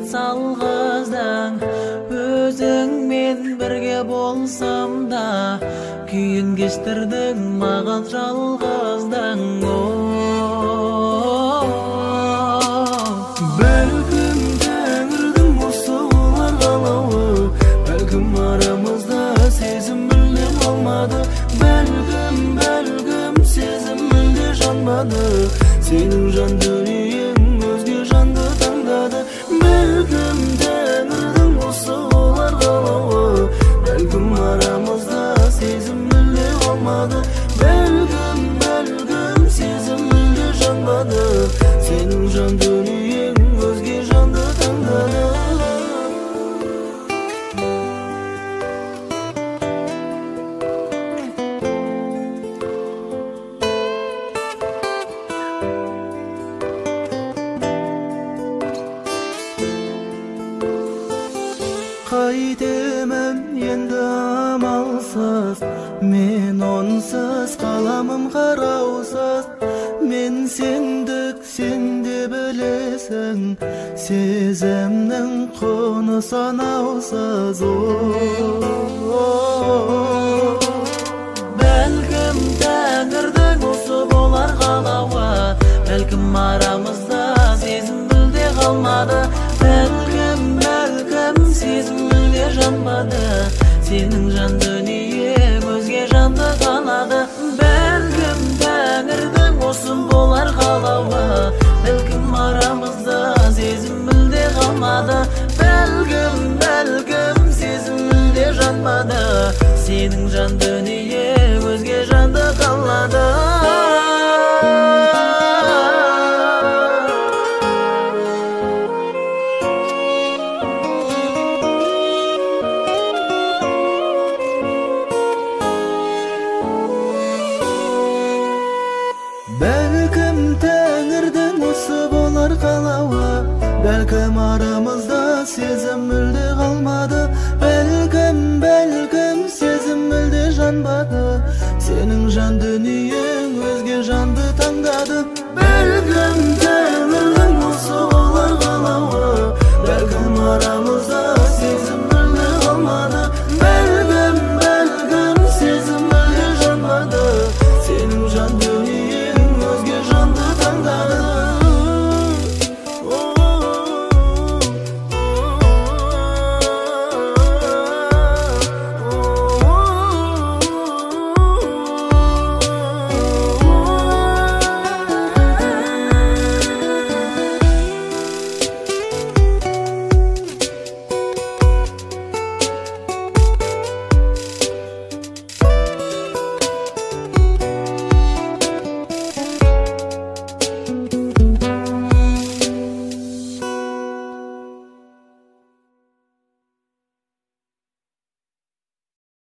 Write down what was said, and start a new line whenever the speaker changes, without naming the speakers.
салғыздың, өзіңмен бірге болсам да, күйін кештірдің маған жалғыздың.
Бәлкім тәңірдің осы болар қалауы, бәлкім арамызда сезім мүлде қалмады, бәлкім сезім мүлде жанбады, сенің жан дүниең өзге жанды таңдады. Бәлкім тәңірдің осы болар қалауы, бәлкім арамызда сезім мүлде қалмады, бәлкім сезім мүлде жанбады, сенің жан дүниең өзге жанды таңдады. Қайтемін енді амалсыз, мен онсыз қаламын қараусыз. Мен сендік, сен де білесің, сезімнің құны санаусыз.
Бәлкім тәңірдің осы болар қалауы, бәлкім арамызда сезім мүлде қалмады, бәлкім сезім мүлде жанбады, сенің жан дүниең өзге жанды қалады. Бәлкім тәңірдің осы болар қалауы, бәлкім арамызда сезім мүлде қалмады, бәлкім сезім мүлде жанбады, сенің жан дүниең өзге жанды қалады.
Бәлкім тәңірдің осы болар қалауы, бәлкім арамызда сезім мүлде қалмады, бәлкім сезім мүлде жанбады, сенің жан дүниең өзге жанды таңдады. Бәлкім тәңірдің осы болар қалауы, бәлкім арамызда